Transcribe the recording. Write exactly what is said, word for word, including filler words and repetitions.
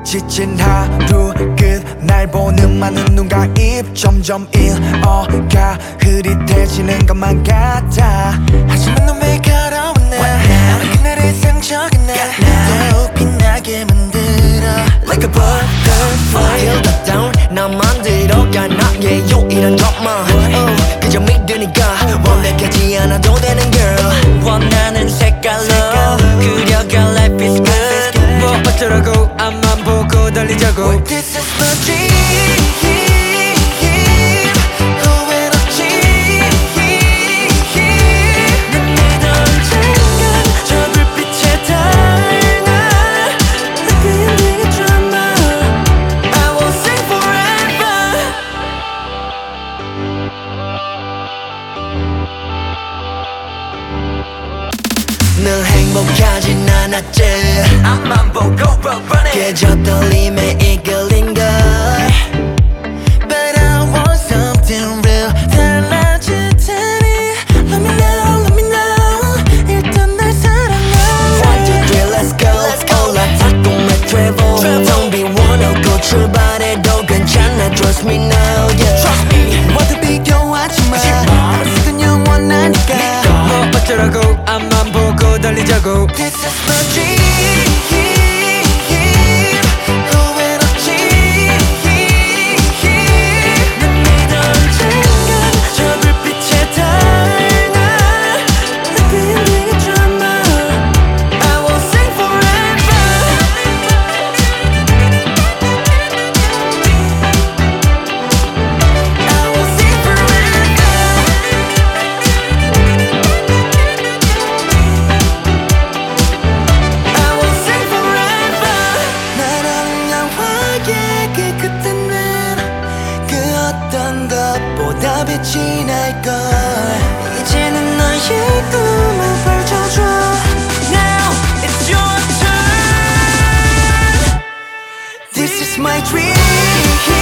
지친 하루 끝 날 보는 많은 눈과 입 점점 일어가 흐릿해지는 것만 같아. 하지만 넌 왜 걸어오나 어느 그날의 상처가 날 더욱 빛나게 만들어 Like a butterfly Feel the down 나만 들어가 나의 유일한 것만 oh, 그저 믿으니까 완벽하지 않아도 되는 girl 원하는 색깔로 그려가 life is good 뭐 어쩌라고 앞만 보고 달리자고 well, This is my dream 늘 행복하진 않았지 앞만 보고 뻔뻔해 계절 떨림에 이끌린 걸 But I want something real 달라질 테니 Let me know, let me know 일단 날 사랑해 One, two, three, let's go, let's go 올라타고 막 travel Don't be 원하고 출발해도 괜찮아 Trust me now, yeah Trust me 모두 비교하지 마 어디든 영원하니까 뭐 어쩌라고 앞만 보고 달리자고 This is my dream 후회는 없지 난 믿어 언젠간 저 불빛에 달나 내 그림이 drama I will sing forever I will sing forever 어떤 것보다 빛이 날걸 이제는 너의 꿈을 펼쳐줘 Now it's your turn This is my dream